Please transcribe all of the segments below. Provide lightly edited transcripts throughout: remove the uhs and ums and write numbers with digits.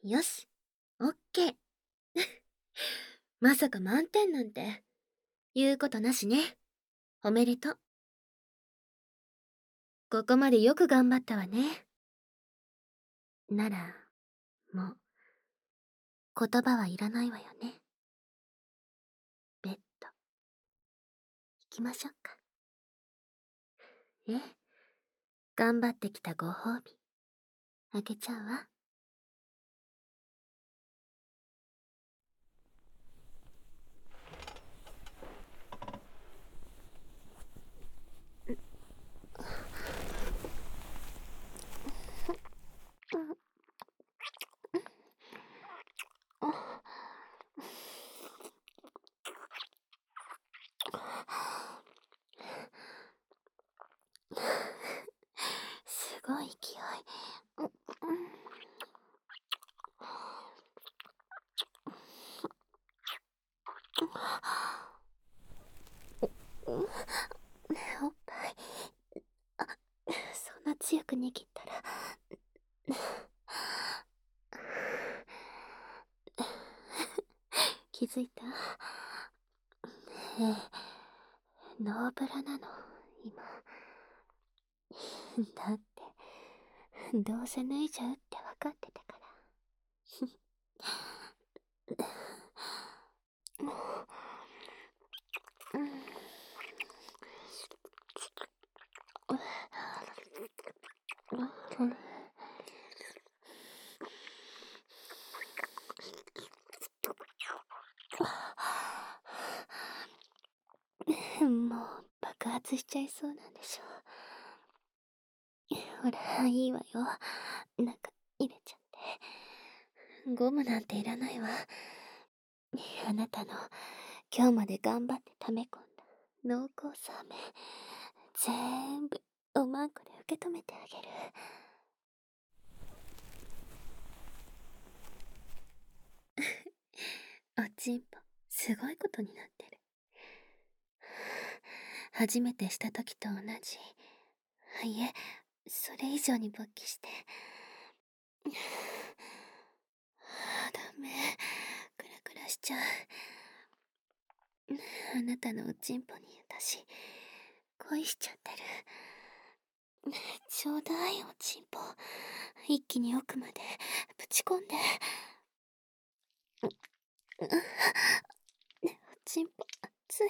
よし、オッケー。まさか満点なんて、言うことなしね。おめでとう。ここまでよく頑張ったわね。なら、もう、言葉はいらないわよね。ベッド、行きましょうか。ええ、頑張ってきたご褒美、あげちゃうわ。すごい勢い。おっぱい、そんな強く握ったら。気づいた？ノーブラなの、今。だって、どうせ脱いじゃうって分かってたから。もう爆発しちゃいそうなんでしょ。ほら、いいわよ。中入れちゃって。ゴムなんていらないわ。あなたの今日まで頑張って溜め込んだ濃厚さ飴、全部おまんこで受け止めてあげる。おちんぽ、すごいことになってる。初めてした時と同じ。いえ、それ以上に勃起して。ダメ、クラクラしちゃう。あなたのおちんぽに私、恋しちゃってる。ちょうだい、おちんぽ。一気に奥までぶち込んで。おちんぽ、熱い。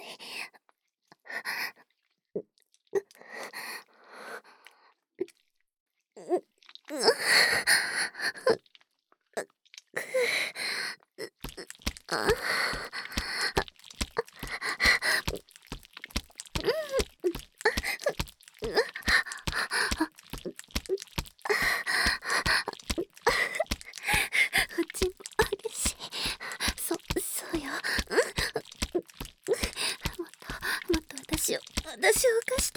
おちんぽ激しい。そうよ。もっと私を浮かして。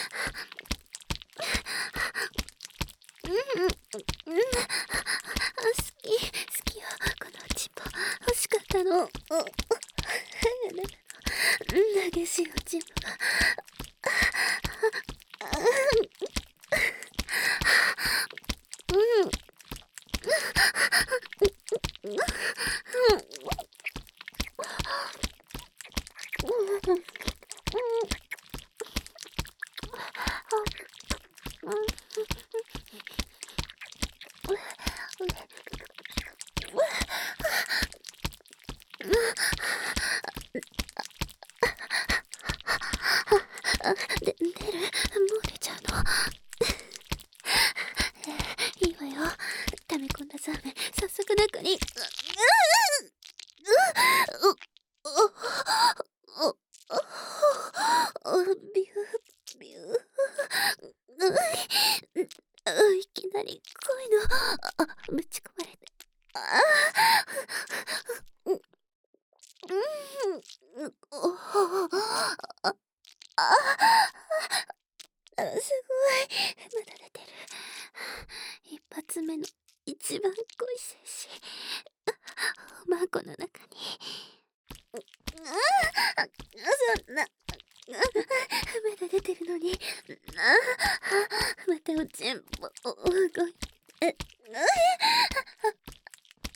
好きよ、このおちんぽ。欲しかったの。激しいおちんぽが。出る？もう出ちゃうの？いいわよ。溜め込んだザーメン、早速中に。ビュー、ビュー。いきなり恋の、ぶち込まれて。すごい。まだ出てる。一発目の一番恋しいし、おまんこの中に。そんな。まだ出てるのに。またおちんぽ、動いて。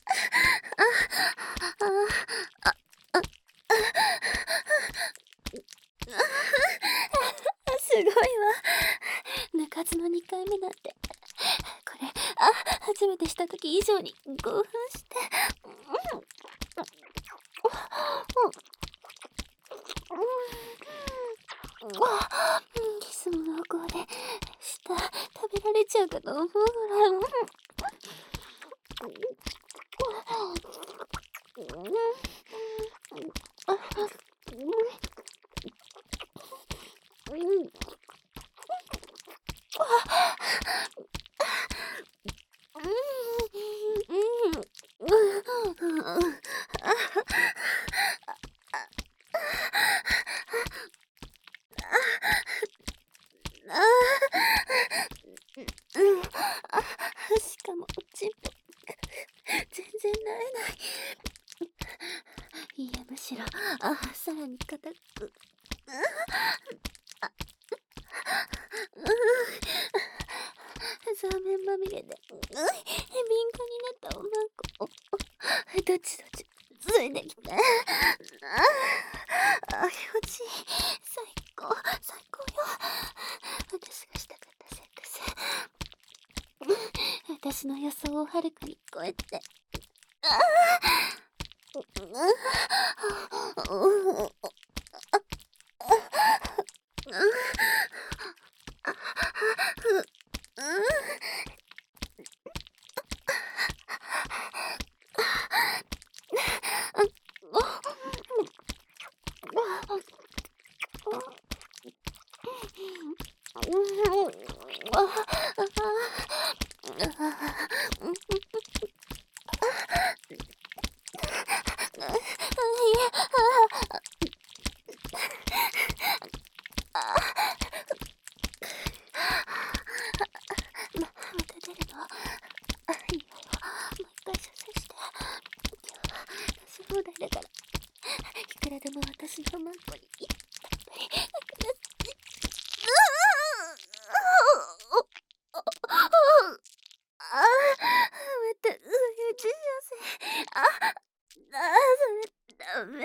ごいわ。抜かずの2回目なんて。これ、初めてした時以上に興奮して。キスも濃厚で、舌食べられちゃうかと思うぐらい。しかもチンポ全然慣れない。いや、むしろさらに硬く。そうめんまみれで敏感になったおまんこをどちどちついてきて。気持ちいい。最高よ。私がしたかったセックス、私の予想をはるかに超えて。また出るの？いいわよ。もう一回射精して。今日は出し放題だから。いくらでも私のマンコにたっぷりだからまた上打ち射精。それダメ。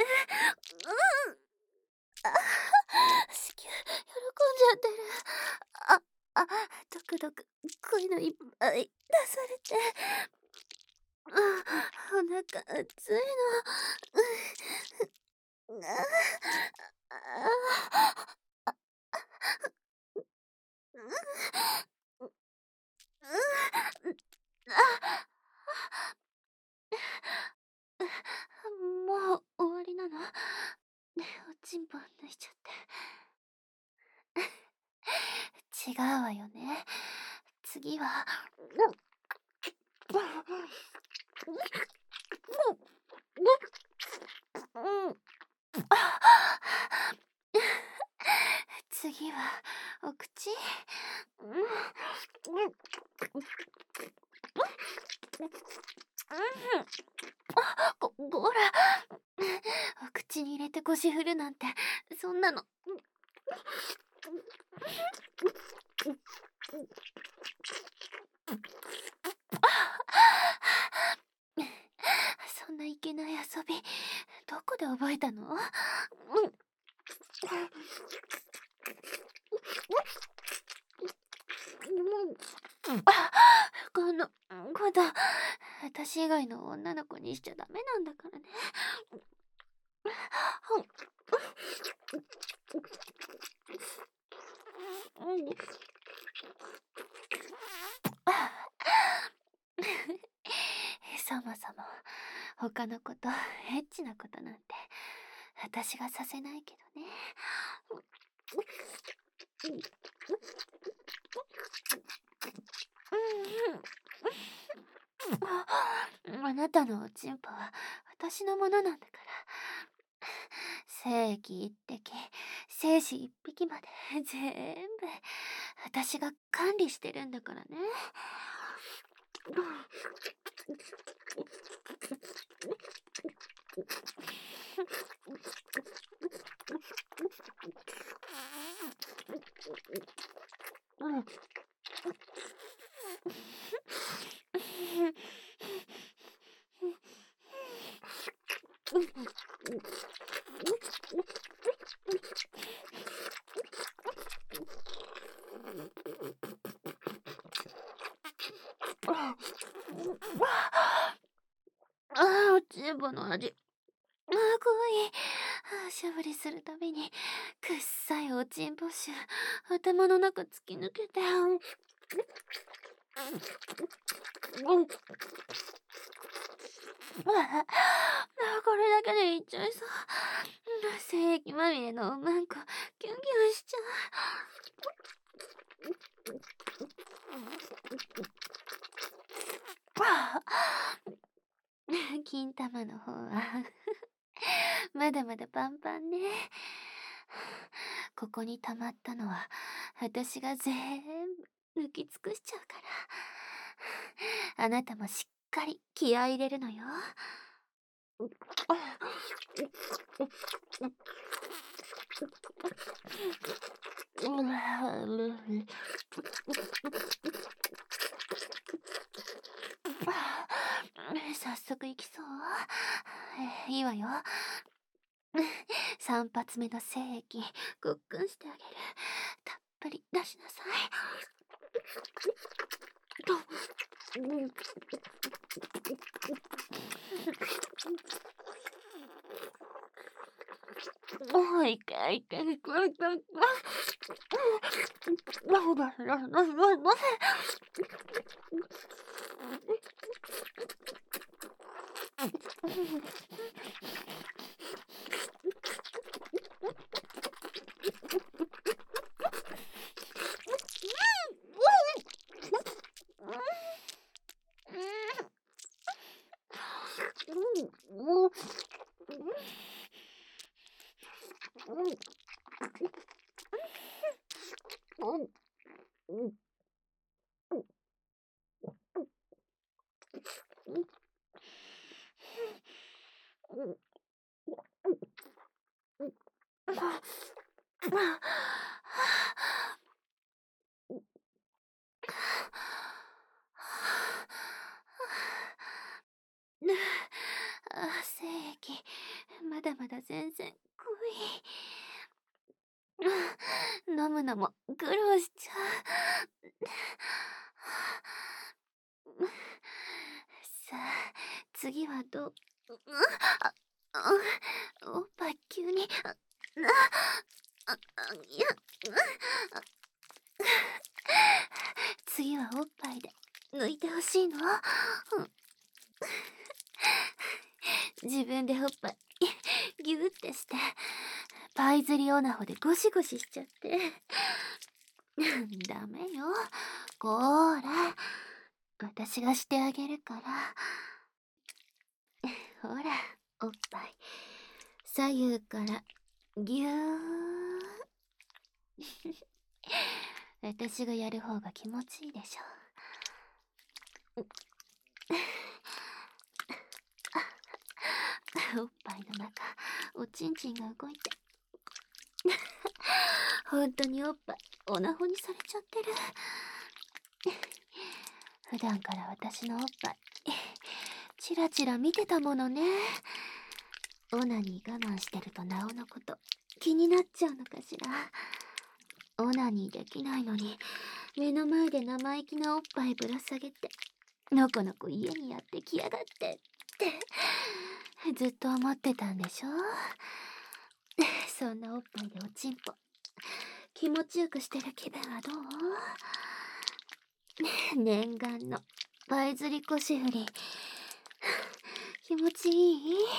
子宮喜んじゃってる。ドクドク恋のいっぱい出されて。お腹熱いの。もう終わりなの？おちんぽ抜いちゃって。違うわよね。次は次はお口。ごら、お口に入れて腰振るなんて、そんなの。そんないけない遊び、どこで覚えたの？今度、私以外の女の子にしちゃダメなんだからね。そもそも他の子とエッチなことなんて私がさせないけどね。あなたのおちんぽは私のものなんだから。精液一滴、精子一匹まで全部私が管理してるんだからね。 あ、おちんぽの味。怖い。しゃぶりするたびに、くっさいおちんぽ臭、頭の中突き抜けて。これだけでいっちゃいそう。精液まみれのおまんこ、キュンキュンしちゃう。金玉の方はまだまだパンパンね。ここに溜まったのは私が全部抜き尽くしちゃうから。あなたもしっかり気合い入れるのよ。早速行きそう。いいわよ。3発目の精液、ごっくんしてあげる。たっぷり出しなさい。もう一回、一回、精液、まだまだ全然濃い。飲むのも苦労しちゃう。さあ、次はおっぱい急に、いや、次はおっぱいで抜いてほしいの。自分でおっぱいギュってしてパイズリオナホでゴシゴシしちゃってダメよ。こーら、私がしてあげるから。ほら、おっぱい左右からギュー私がやる方が気持ちいいでしょ。おっぱいの中、おちんちんが動いて本当におっぱいオナホにされちゃってる。普段から私のおっぱいチラチラ見てたものね。オナに我慢してるとなおのこと気になっちゃうのかしら。オナにできないのに目の前で生意気なおっぱいぶら下げてのこのこ家にやってきやがってってずっと思ってたんでしょ。そんなおっぱいでおちんぽ気持ちよくしてる気分はどう？念願のパイズリコシフリ気持ちいい？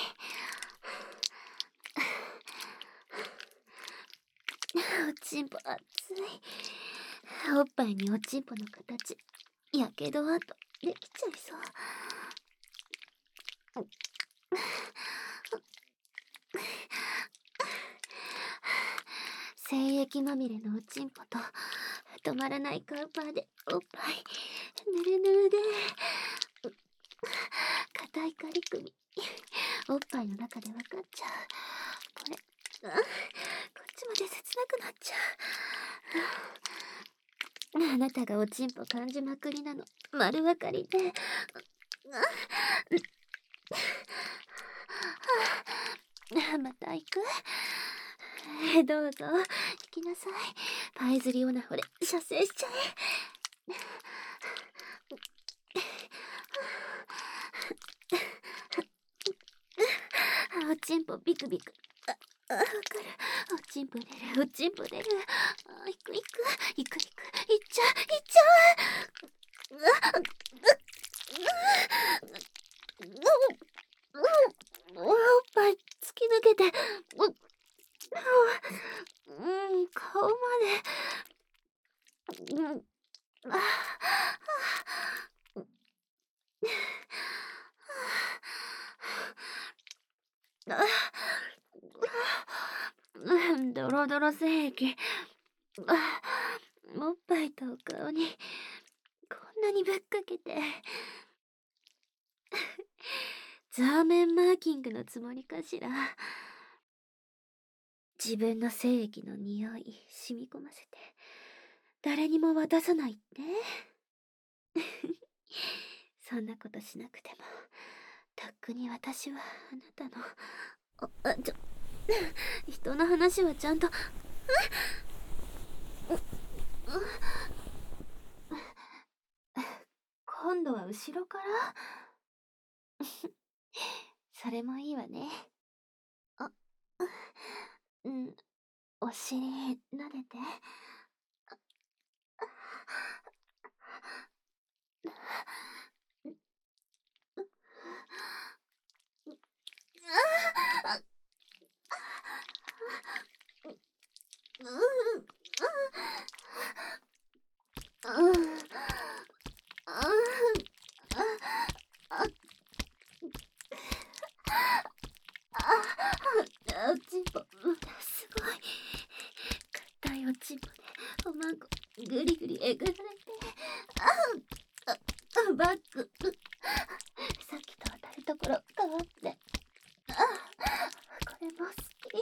おちんぽ熱い。おっぱいにおちんぽの形やけど跡できちゃいそう。精液まみれのおちんぽと止まらないカウパーでおっぱいぬるぬるで硬いカリ首おっぱいの中で分かっちゃう。これこっちまで切なくなっちゃう。あなたがおちんぽ感じまくりなの丸分かりでまた行く？どうぞ行きなさい。パイズリオナホで射精しちゃえ。 おちんぽビクビク。わかる。おちんぽ出る、おちんぽ出る。いくいく、いくいく、いっちゃう、いっちゃう。おっぱい突き抜けて、顔まで。ドロドロ精液。おっぱいとお顔にこんなにぶっかけて。ザーメンマーキングのつもりかしら。自分の精液の匂い染み込ませて誰にも渡さないってそんなことしなくてもとっくに私はあなたの人の話はちゃんと今度は後ろからそれもいいわね。お尻撫でて。おちんぽすごい硬いおちんぽでおまんこぐりぐりえぐられてバックさっきと当たるところ変わってこれも好き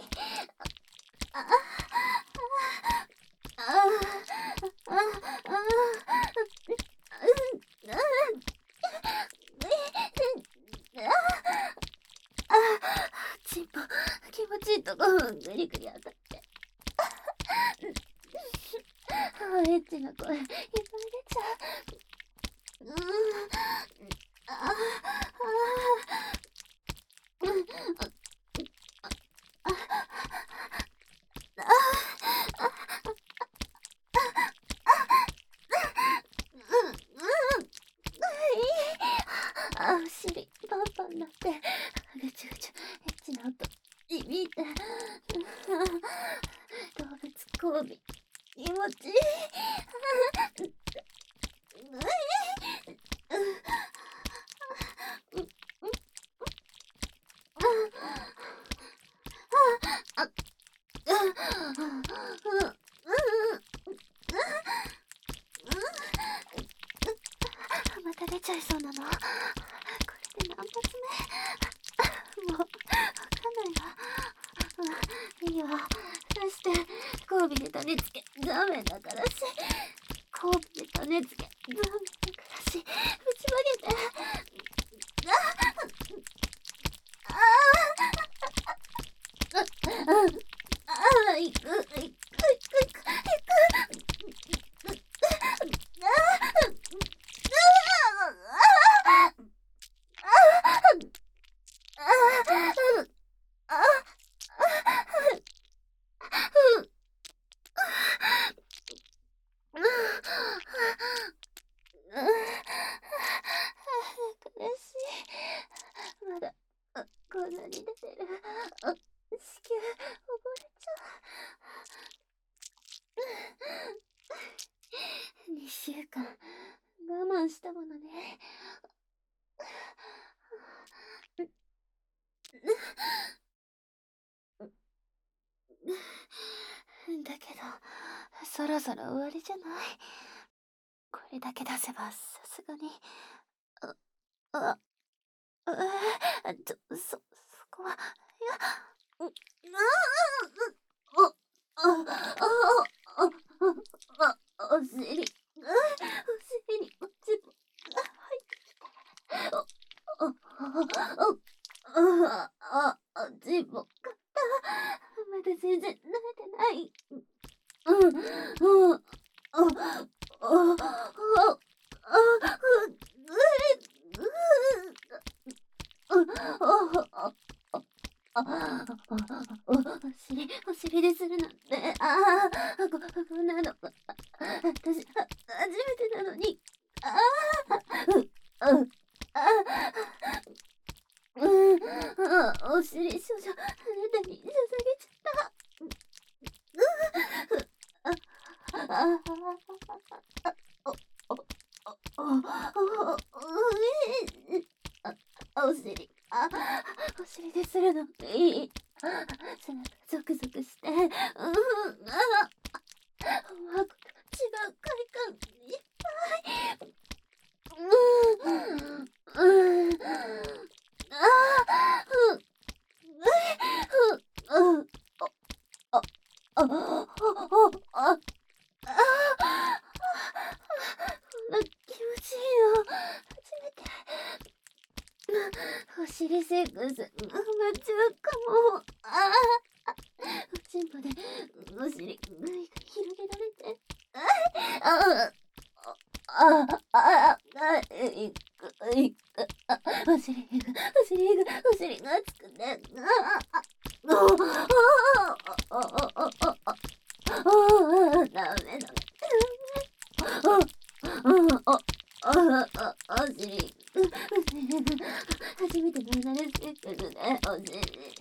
ちんぽ気持ちいいとこぐりぐり当たってエッチな声いっぱい出ちゃう。お尻パンパンになってぐちゅぐちゅエッチな音響いて動物交尾気持ちいいまた出ちゃいそうなの。これで何発目もうわかんないわ。いいわ出して交尾で種付けザーメンだからし交尾で種付けザーメンだからしぶちまげていくいくいくいく苦しいまだこんなに出てる子宮溺れちゃう2週間我慢したものねだけどそろそろ終わりじゃないこれだけ出せばさすがにそこは、いや、お尻、お尻におちぼが入ってきた。おちぼがまだ全然慣れてない。 私、初めてなのに。ああ、う、う、あお尻少女、あなたに捧げちゃった。あお尻、お尻でするのいい。背中ゾクゾクして、違う快感いっぱい。こんな気持ちいいの初めて。お尻セックス、夢中かも。おちんぽでお尻ぐいぐい広げられて。お尻が熱くて。ダメ。お尻。初めてのアナルセックスでお尻。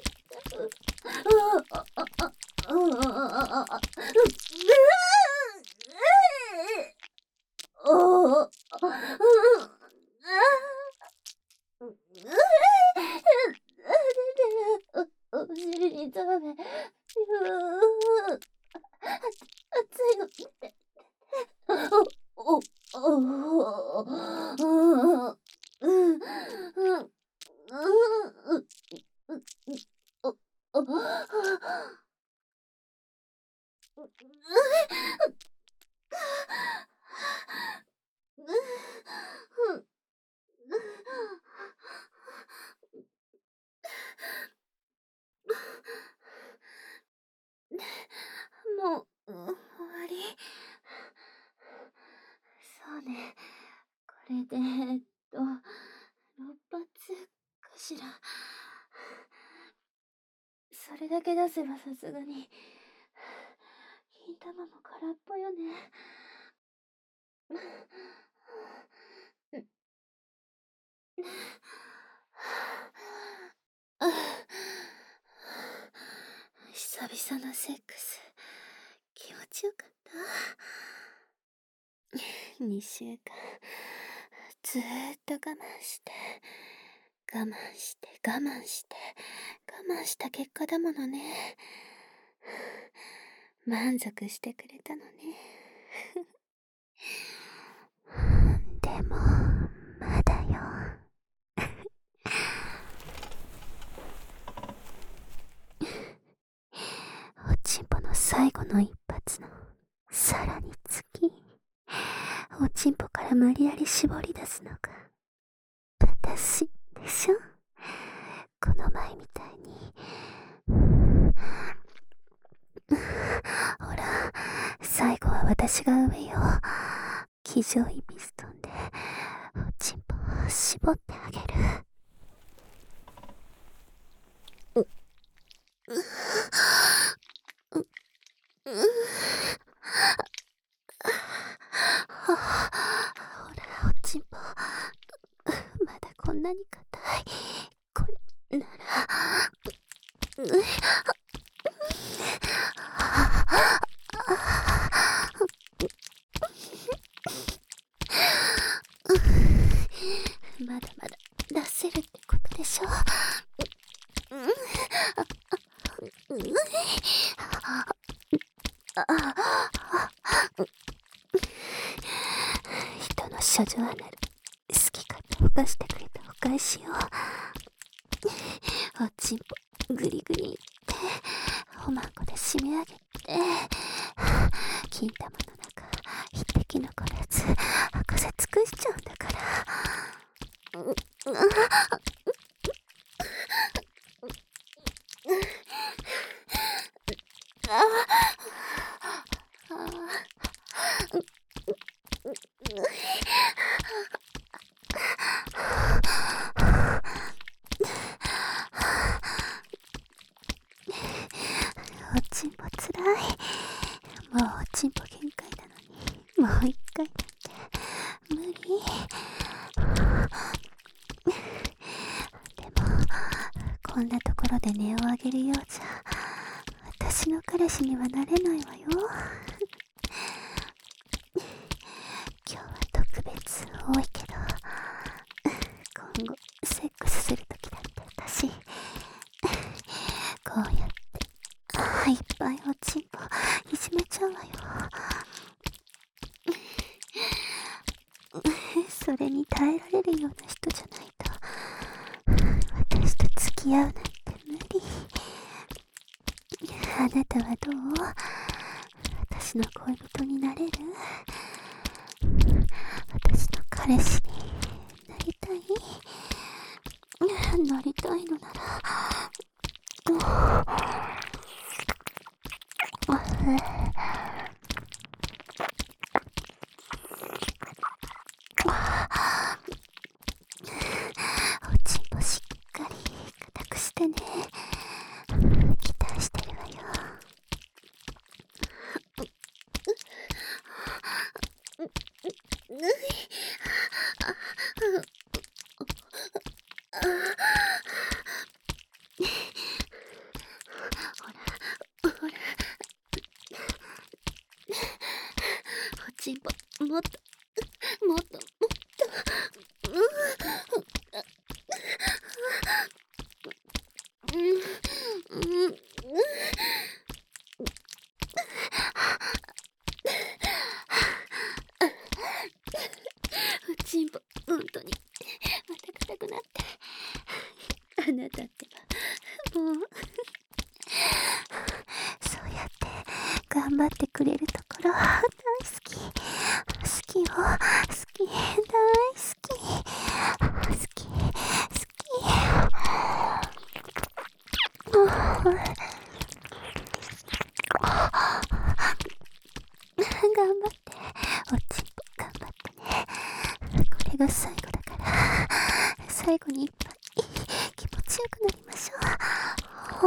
お尻にダメ。熱いの見て。もう、終わり。そうね。これで、6発かしら。それだけ出せばさすがに、金玉も空っぽよね。久々のセックス、気持ちよかった。2週間、ずーっと我慢した結果だものね。満足してくれたのね。でも、まだよ。おちんぽの最後の一発のさらに次、おちんぽから無理やり絞り出すのが私でしょ。この前みたいに。ほら、最後は私が上よ。気上位ピストンでおちんぽを絞ってあげる。ほら、おちんぽまだこんなに硬い。これならまだまだ出せるってことでしょ。人の処女アナル好き勝手犯してくれたお返しよ。おちんぽグリグリっておまんこで締め上げて、金玉の中一滴残らず吐かせ尽くしちゃうんだから。おちんぽつらい。もうおちんぽ限界なのに、もう一回なんて無理。でもこんなところで音を上げるようじゃ私の彼氏にはなれないわよ。今日は特別多いけど、今後セックスするときだって私こうやっていっぱいおちんぽいじめちゃうわよ。それに耐えられるような人じゃないと私と付き合うなんて無理。あなたはどう？私の恋人になれる？私の彼氏になりたい？なりたいのならおちんぽしっかり固くしてね。期待してるわよ。ほらおちんぽもっともっとおちんぽほんとにまた硬くなって、あなたってばもうそうやって頑張ってくれるところ大好き。好きよ、好き、大好き、好き、好き。頑張って、おちんぽ頑張ってね。これが最後だから、最後にいっぱい気持ちよくなりましょう。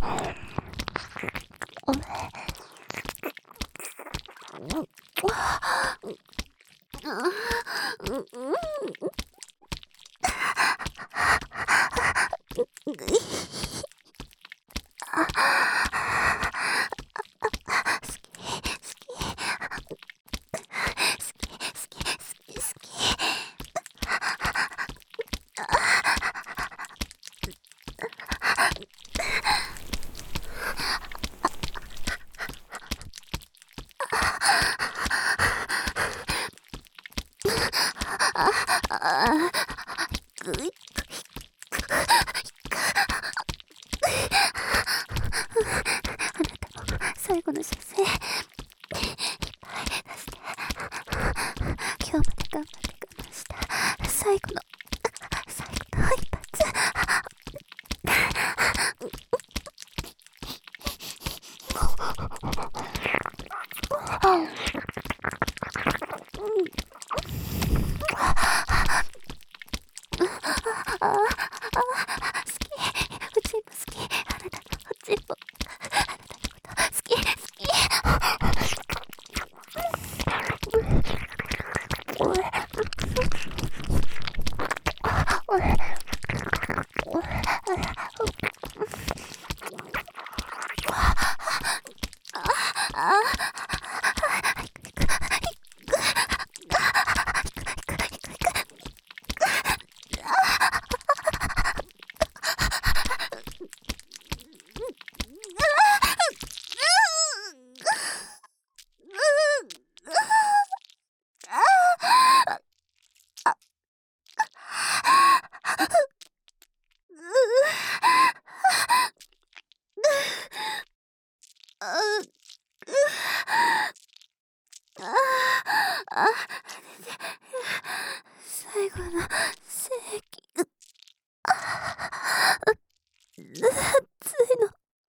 最後の射精いっぱい出して、今日まで頑張って我慢した最後の一発。好き、おちんぽ好き、あなたのおちんぽ、あなたのこと好き、好き。最後の正規熱いの。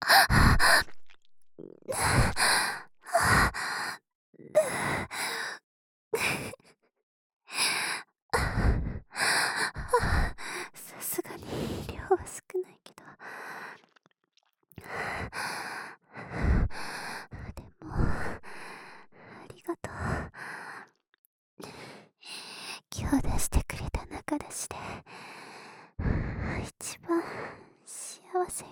さすがに量は少ないけど、でもありがとう。 を出してくれた仲だしで、一番幸せよ。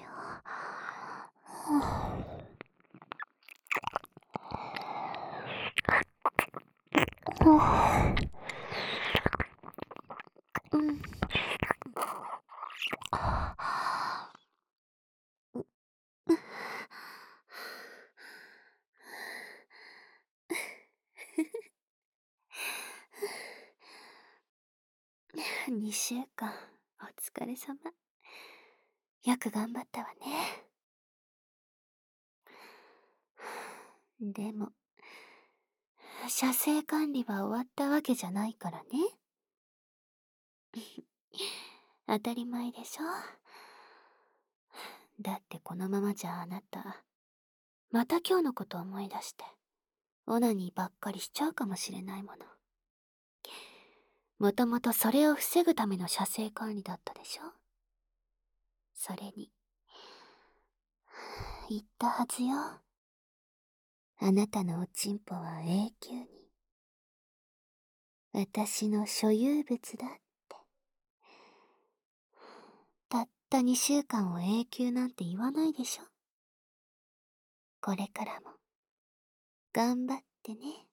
うん。2週間、お疲れ様。よく頑張ったわね。でも、射精管理は終わったわけじゃないからね。当たり前でしょ。だってこのままじゃあなた、また今日のこと思い出して、オナニーばっかりしちゃうかもしれないもの。もともとそれを防ぐための射精管理だったでしょ。それに、言ったはずよ。あなたのおちんぽは永久に、私の所有物だって。たった2週間を永久なんて言わないでしょ。これからも、頑張ってね。